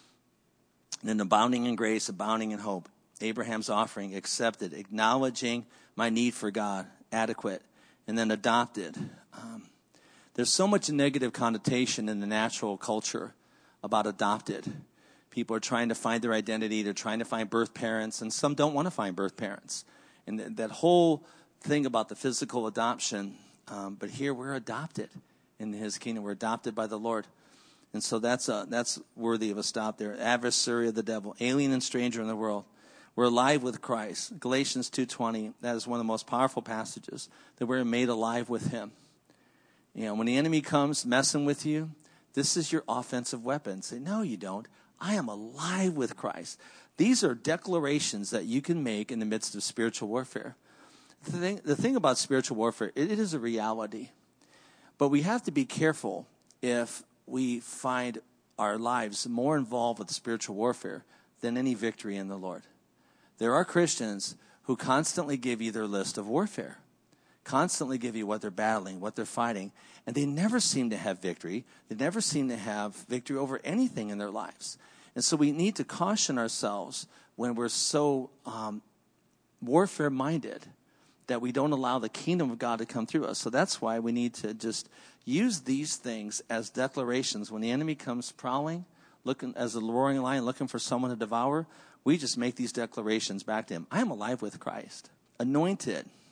And then abounding in grace, abounding in hope. Abraham's offering, accepted, acknowledging my need for God, adequate, and then adopted. Um, there's so much negative connotation in the natural culture about adopted. People are trying to find their identity. They're trying to find birth parents, and some don't want to find birth parents. And th- that whole thing about the physical adoption, um, but here we're adopted in his kingdom. We're adopted by the Lord. And so that's uh, that's worthy of a stop there. Adversary of the devil, alien and stranger in the world. We're alive with Christ. Galatians two twenty, that is one of the most powerful passages, that we're made alive with him. You know, when the enemy comes messing with you, this is your offensive weapon. Say, no, you don't. I am alive with Christ. These are declarations that you can make in the midst of spiritual warfare. The thing, the thing about spiritual warfare, it, it is a reality. But we have to be careful if we find our lives more involved with spiritual warfare than any victory in the Lord. There are Christians who constantly give you their list of warfare, constantly give you what they're battling, what they're fighting, and they never seem to have victory. They never seem to have victory over anything in their lives. And so we need to caution ourselves when we're so um, warfare-minded that we don't allow the kingdom of God to come through us. So that's why we need to just use these things as declarations. When the enemy comes prowling, looking as a roaring lion, looking for someone to devour, we just make these declarations back to him. I am alive with Christ, anointed.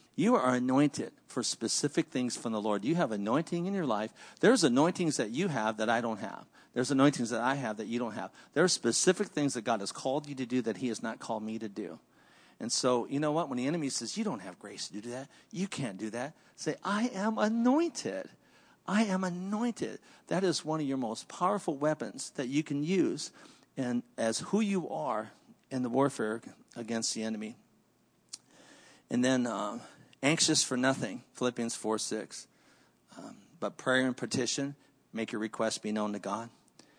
You are anointed for specific things from the Lord. You have anointing in your life. There's anointings that you have that I don't have. There's anointings that I have that you don't have. There are specific things that God has called you to do that he has not called me to do. And so, you know what? When the enemy says, you don't have grace to do that, you can't do that, say, I am anointed. I am anointed. That is one of your most powerful weapons that you can use and as who you are in the warfare against the enemy. And then uh, anxious for nothing, Philippians four six. Um, but prayer and petition, make your request be known to God.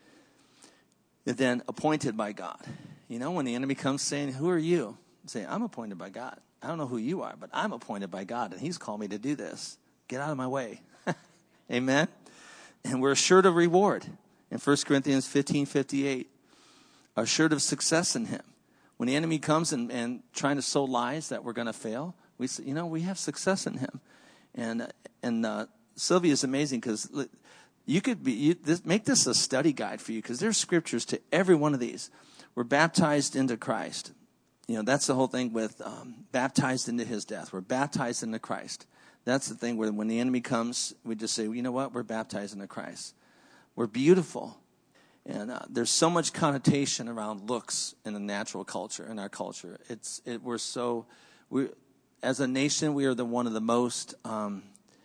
And then appointed by God. You know, when the enemy comes saying, who are you? Say, I'm appointed by God. I don't know who you are, but I'm appointed by God, and he's called me to do this. Get out of my way. Amen? And we're assured of reward. In First Corinthians fifteen fifty-eight, assured of success in him. When the enemy comes and, and trying to sow lies that we're going to fail, we say, you know, we have success in him. And and uh, Sylvia is amazing because you could be you, this, make this a study guide for you because there's scriptures to every one of these. We're baptized into Christ. You know, that's the whole thing with um, baptized into his death. We're baptized into Christ. That's the thing where when the enemy comes, we just say, well, you know what? We're baptized into Christ. We're beautiful. And uh, there's so much connotation around looks in the natural culture, in our culture. It's it, we're so, we as a nation, we are the one of the most um,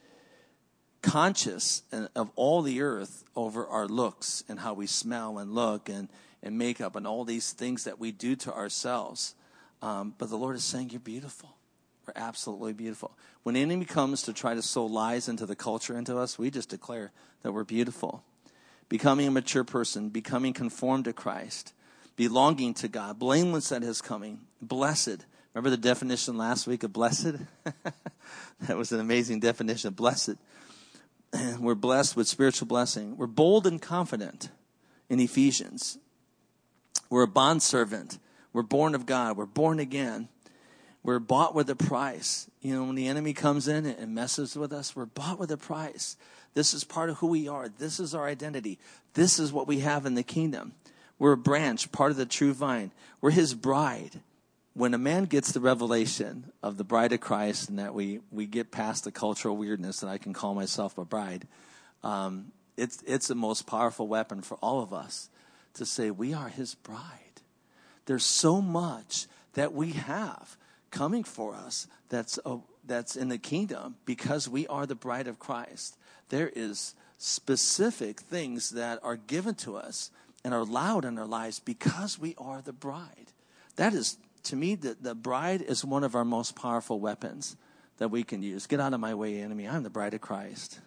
conscious of all the earth over our looks and how we smell and look and, and makeup and all these things that we do to ourselves. Um, but the Lord is saying, you're beautiful. We're absolutely beautiful. When the enemy comes to try to sow lies into the culture, into us, we just declare that we're beautiful. Becoming a mature person, becoming conformed to Christ, belonging to God, blameless at his coming, blessed. Remember the definition last week of blessed? That was an amazing definition of blessed. We're blessed with spiritual blessing. We're bold and confident in Ephesians. We're a bondservant. We're born of God. We're born again. We're bought with a price. You know, when the enemy comes in and messes with us, we're bought with a price. This is part of who we are. This is our identity. This is what we have in the kingdom. We're a branch, part of the true vine. We're his bride. When a man gets the revelation of the bride of Christ and that we, we get past the cultural weirdness that I can call myself a bride, um, it's, it's the most powerful weapon for all of us to say we are his bride. There's so much that we have coming for us that's uh, that's in the kingdom because we are the bride of Christ. There is specific things that are given to us and are allowed in our lives because we are the bride. That is, to me, the, the bride is one of our most powerful weapons that we can use. Get out of my way, enemy. I'm the bride of Christ.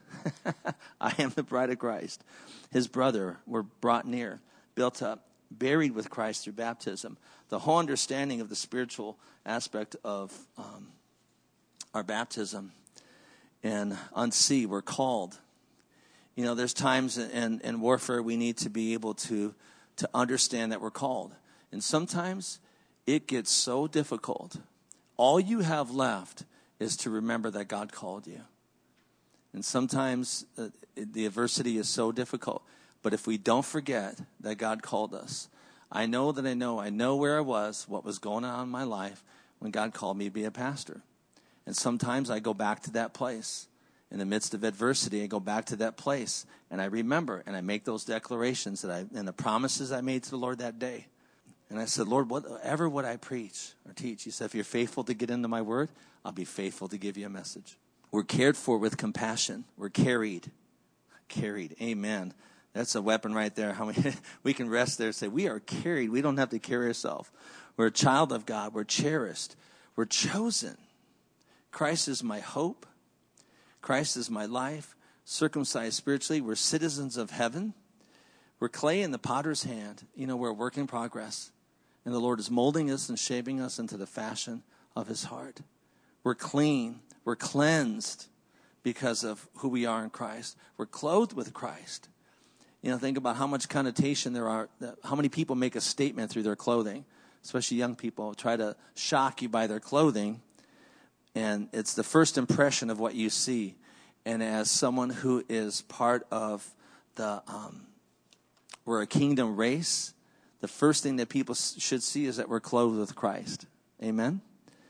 I am the bride of Christ. His brother were brought near, built up, buried with Christ through baptism. The whole understanding of the spiritual aspect of um, our baptism and unsee, we're called. You know, there's times in, in warfare we need to be able to, to understand that we're called. And sometimes it gets so difficult. All you have left is to remember that God called you. And sometimes uh, the adversity is so difficult. But if we don't forget that God called us, I know that I know, I know where I was, what was going on in my life when God called me to be a pastor. And sometimes I go back to that place. In the midst of adversity, I go back to that place and I remember and I make those declarations that I and the promises I made to the Lord that day. And I said, Lord, whatever would I preach or teach? He said, if you're faithful to get into my word, I'll be faithful to give you a message. We're cared for with compassion. We're carried. Carried. Amen. That's a weapon right there. How many, we can rest there and say, we are carried. We don't have to carry ourselves. We're a child of God. We're cherished. We're chosen. Christ is my hope. Christ is my life. Circumcised spiritually. We're citizens of heaven. We're clay in the potter's hand. You know, we're a work in progress. And the Lord is molding us and shaping us into the fashion of his heart. We're clean. We're cleansed because of who we are in Christ. We're clothed with Christ. You know, think about how much connotation there are, how many people make a statement through their clothing, especially young people, try to shock you by their clothing. And it's the first impression of what you see. And as someone who is part of the, um, we're a kingdom race, the first thing that people should see is that we're clothed with Christ. Amen?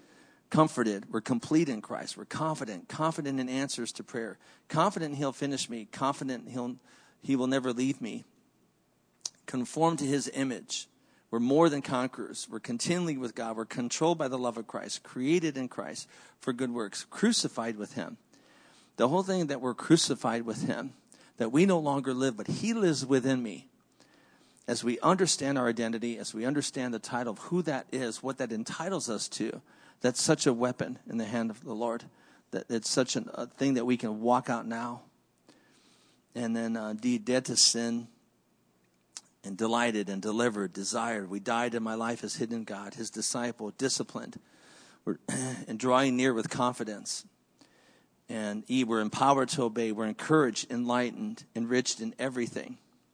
comforted. We're complete in Christ. We're confident, confident in answers to prayer, confident he'll finish me, confident he'll, he will never leave me. Conformed to his image. We're more than conquerors. We're continually with God. We're controlled by the love of Christ, created in Christ for good works, crucified with him. The whole thing that we're crucified with him, that we no longer live, but he lives within me. As we understand our identity, as we understand the title of who that is, what that entitles us to, that's such a weapon in the hand of the Lord. That it's such an, a thing that we can walk out now. And then uh, indeed, dead to sin, and delighted and delivered, desired. We died, and my life is hidden in God, his disciple, disciplined, we're, and drawing near with confidence. And E, we're empowered to obey. We're encouraged, enlightened, enriched in everything.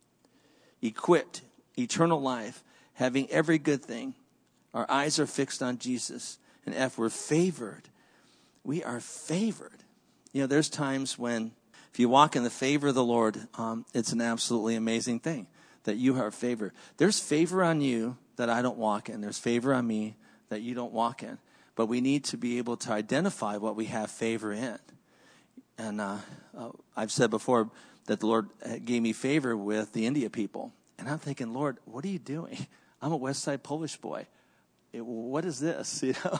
Equipped, eternal life, having every good thing. Our eyes are fixed on Jesus. And F, we're favored. We are favored. You know, there's times when if you walk in the favor of the Lord, um, it's an absolutely amazing thing. That you are favored. There's favor on you that I don't walk in. There's favor on me that you don't walk in. But we need to be able to identify what we have favor in. And uh, uh, I've said before that the Lord gave me favor with the India people. And I'm thinking, Lord, what are you doing? I'm a West Side Polish boy. It, what is this? You know.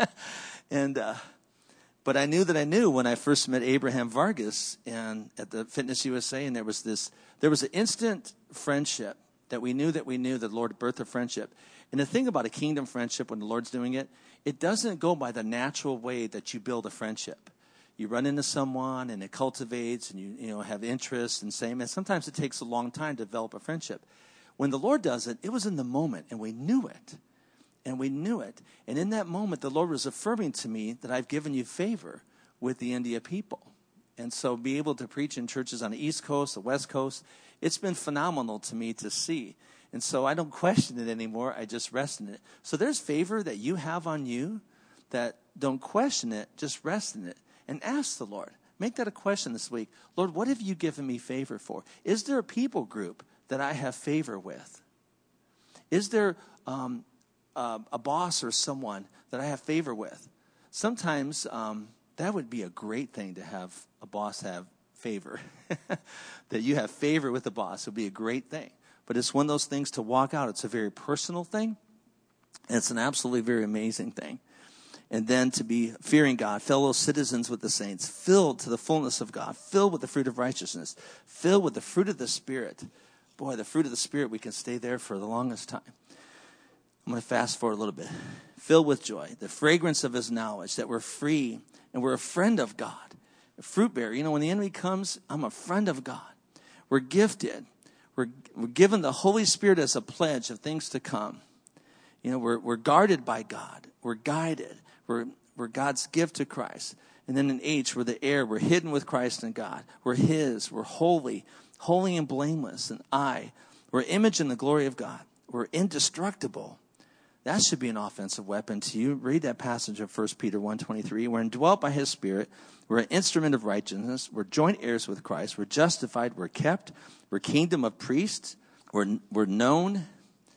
and uh, but I knew that I knew when I first met Abraham Vargas and at the Fitness U S A, and there was this. There was an instant friendship that we knew that we knew that the Lord birthed a friendship. And the thing about a kingdom friendship when the Lord's doing it, it doesn't go by the natural way that you build a friendship. You run into someone and it cultivates and you you know have interests and same. And sometimes it takes a long time to develop a friendship. When the Lord does it, it was in the moment and we knew it. And we knew it. And in that moment, the Lord was affirming to me that I've given you favor with the India people. And so be able to preach in churches on the East Coast, the West Coast, it's been phenomenal to me to see. And so I don't question it anymore. I just rest in it. So there's favor that you have on you that don't question it, just rest in it. And ask the Lord. Make that a question this week. Lord, what have you given me favor for? Is there a people group that I have favor with? Is there um, uh, a boss or someone that I have favor with? Sometimes um, that would be a great thing to have a boss have favor. That you have favor with the boss would be a great thing. But it's one of those things to walk out. It's a very personal thing. And it's an absolutely very amazing thing. And then to be fearing God, fellow citizens with the saints, filled to the fullness of God, filled with the fruit of righteousness, filled with the fruit of the Spirit. Boy, the fruit of the Spirit, we can stay there for the longest time. I'm going to fast forward a little bit. Filled with joy, the fragrance of his knowledge, that we're free and we're a friend of God. A fruit bearer. You know, when the enemy comes, I'm a friend of God. We're gifted. We're, we're given the Holy Spirit as a pledge of things to come. You know, we're, we're guarded by God. We're guided. We're, we're God's gift to Christ. And then in H, we're the heir. We're hidden with Christ in God. We're his. We're holy, holy and blameless. And I, we're image in the glory of God. We're indestructible. That should be an offensive weapon to you. Read that passage of First Peter one twenty-three. We're indwelt by his Spirit. We're an instrument of righteousness. We're joint heirs with Christ. We're justified. We're kept. We're kingdom of priests. We're, we're known.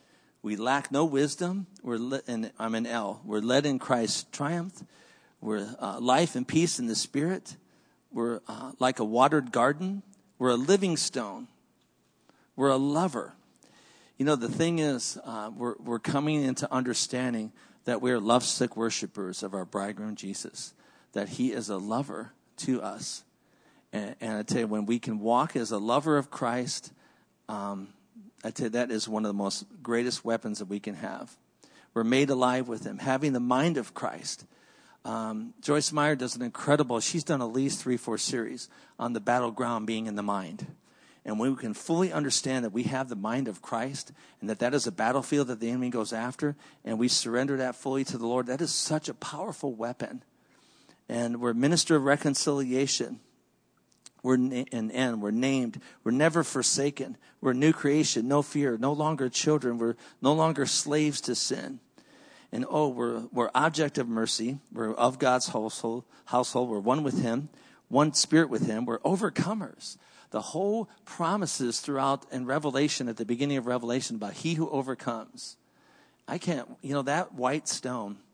We lack no wisdom. We're le- and I'm an L. We're led in Christ's triumph. We're uh, life and peace in the Spirit. We're uh, like a watered garden. We're a living stone. We're a lover. You know, the thing is, uh, we're, we're coming into understanding that we're lovesick worshipers of our bridegroom Jesus, that he is a lover to us. And, and I tell you, when we can walk as a lover of Christ, um, I tell you, that is one of the most greatest weapons that we can have. We're made alive with him, having the mind of Christ. Um, Joyce Meyer does an incredible, she's done at least three, four series on the battleground being in the mind. And when we can fully understand that we have the mind of Christ and that that is a battlefield that the enemy goes after, and we surrender that fully to the Lord, that is such a powerful weapon. And we're minister of reconciliation. We're na- and, and we're named. We're never forsaken. We're a new creation, no fear, no longer children. We're no longer slaves to sin. And oh, we're we're object of mercy. We're of God's household. Household. We're one with him, one spirit with him. We're overcomers. The whole promises throughout in Revelation, at the beginning of Revelation, about he who overcomes. I can't, you know, that white stone,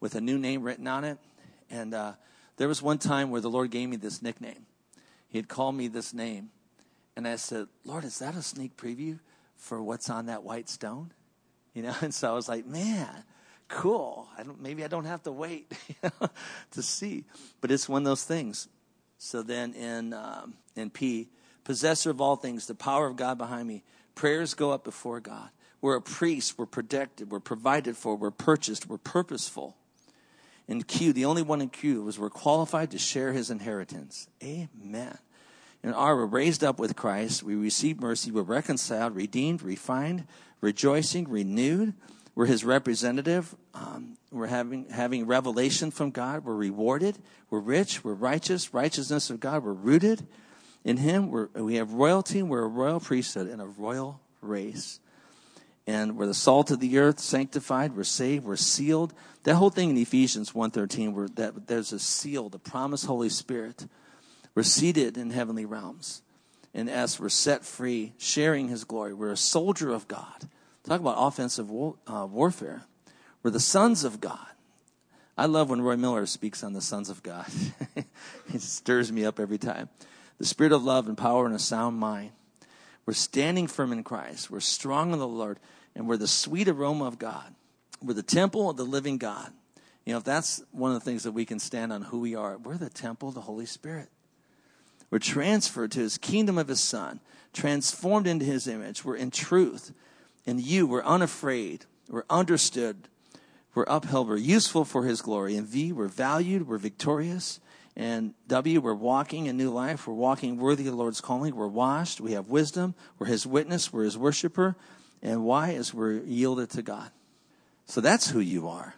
with a new name written on it. And uh, there was one time where the Lord gave me this nickname. He had called me this name. And I said, Lord, is that a sneak preview for what's on that white stone? You know, and so I was like, man, cool. I don't, maybe I don't have to wait you know, to see. But it's one of those things. So then in um, in P, possessor of all things, the power of God behind me. Prayers go up before God. We're a priest. We're protected. We're provided for. We're purchased. We're purposeful. In Q, the only one in Q was we're qualified to share his inheritance. Amen. In R, we're raised up with Christ. We receive mercy. We're reconciled, redeemed, refined, rejoicing, renewed. We're his representative. Um, we're having having revelation from God. We're rewarded. We're rich. We're righteous. Righteousness of God. We're rooted in him. We're, we have royalty. We're a royal priesthood and a royal race. And we're the salt of the earth, sanctified. We're saved. We're sealed. That whole thing in Ephesians one thirteen, where that there's a seal, the promised Holy Spirit. We're seated in heavenly realms. In S, we're set free, sharing his glory. We're a soldier of God. Talk about offensive war, uh, warfare. We're the sons of God. I love when Roy Miller speaks on the sons of God. It stirs me up every time. The spirit of love and power and a sound mind. We're standing firm in Christ. We're strong in the Lord. And we're the sweet aroma of God. We're the temple of the living God. You know, if that's one of the things that we can stand on who we are, we're the temple of the Holy Spirit. We're transferred to his kingdom of his son, transformed into his image. We're in truth. In you, we're unafraid. We're understood. We're upheld. We're useful for his glory. In V, we're valued. We're victorious. And W, we're walking in new life. We're walking worthy of the Lord's calling. We're washed. We have wisdom. We're his witness. We're his worshiper. And Y is we're yielded to God. So that's who you are.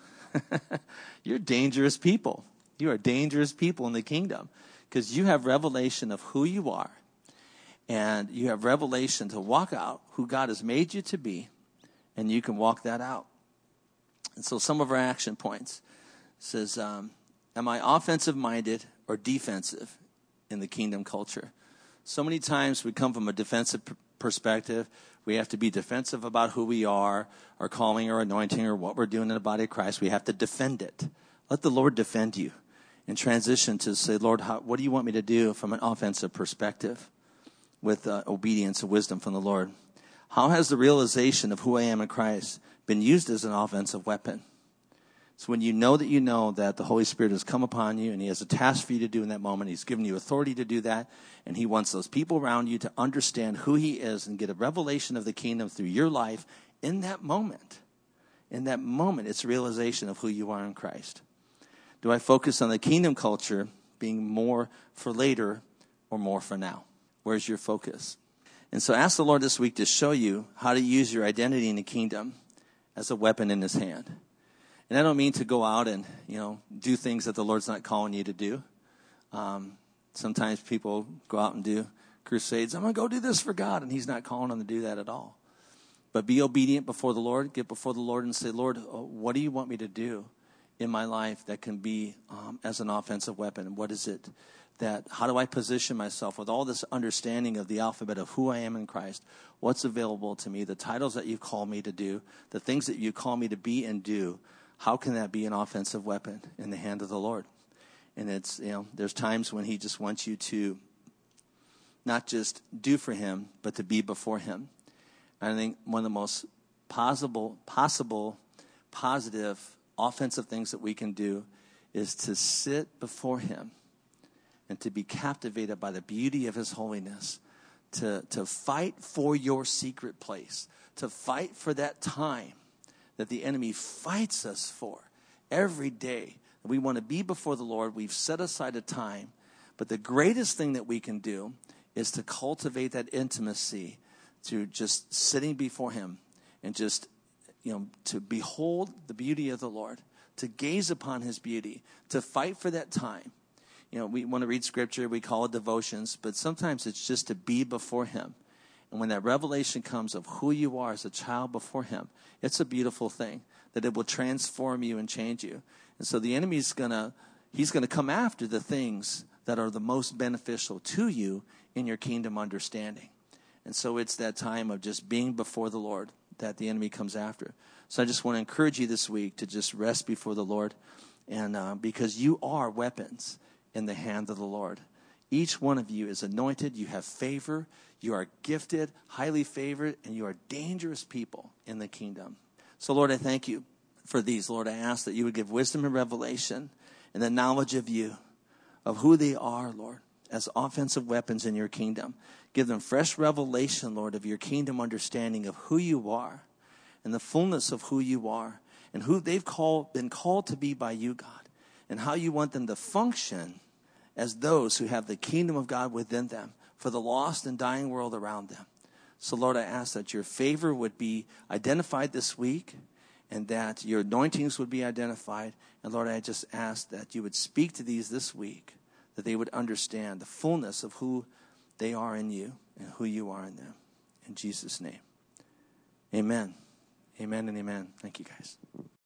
You're dangerous people. You are dangerous people in the kingdom because you have revelation of who you are. And you have revelation to walk out who God has made you to be. And you can walk that out. And so some of our action points says, um, am I offensive-minded or defensive in the kingdom culture? So many times we come from a defensive p- perspective. We have to be defensive about who we are, our calling, our anointing, or what we're doing in the body of Christ. We have to defend it. Let the Lord defend you. And transition to say, Lord, how, what do you want me to do from an offensive perspective with uh, obedience and wisdom from the Lord? How has the realization of who I am in Christ been used as an offensive weapon? So when you know that you know that the Holy Spirit has come upon you and he has a task for you to do in that moment, he's given you authority to do that, and he wants those people around you to understand who he is and get a revelation of the kingdom through your life in that moment. In that moment, it's a realization of who you are in Christ. Do I focus on the kingdom culture being more for later or more for now? Where's your focus? And so ask the Lord this week to show you how to use your identity in the kingdom as a weapon in his hand. And I don't mean to go out and, you know, do things that the Lord's not calling you to do. Um, sometimes people go out and do crusades. I'm going to go do this for God, and he's not calling them to do that at all. But be obedient before the Lord. Get before the Lord and say, Lord, what do you want me to do in my life that can be um, as an offensive weapon? And what is it that, how do I position myself with all this understanding of the alphabet of who I am in Christ? What's available to me? The titles that you've called me to do, the things that you call me to be and do. How can that be an offensive weapon in the hand of the Lord? And it's, you know, there's times when he just wants you to not just do for him, but to be before him. And I think one of the most possible, possible, positive, offensive things that we can do is to sit before him and to be captivated by the beauty of his holiness, to, to fight for your secret place, to fight for that time that the enemy fights us for every day. We want to be before the Lord. We've set aside a time. But the greatest thing that we can do is to cultivate that intimacy, to just sitting before him and just, you know, to behold the beauty of the Lord, to gaze upon his beauty, to fight for that time. You know, we want to read scripture. We call it devotions. But sometimes it's just to be before him. And when that revelation comes of who you are as a child before him, it's a beautiful thing that it will transform you and change you. And so the enemy's going to, he's going to come after the things that are the most beneficial to you in your kingdom understanding. And so it's that time of just being before the Lord that the enemy comes after. So I just want to encourage you this week to just rest before the Lord, and uh, because you are weapons in the hand of the Lord. Each one of you is anointed. You have favor. You are gifted, highly favored, and you are dangerous people in the kingdom. So, Lord, I thank you for these. Lord, I ask that you would give wisdom and revelation and the knowledge of you, of who they are, Lord, as offensive weapons in your kingdom. Give them fresh revelation, Lord, of your kingdom understanding of who you are and the fullness of who you are and who they've called, been called to be by you, God, and how you want them to function as those who have the kingdom of God within them for the lost and dying world around them. So, Lord, I ask that your favor would be identified this week and that your anointings would be identified. And, Lord, I just ask that you would speak to these this week, that they would understand the fullness of who they are in you and who you are in them. In Jesus' name, amen. Amen and amen. Thank you, guys.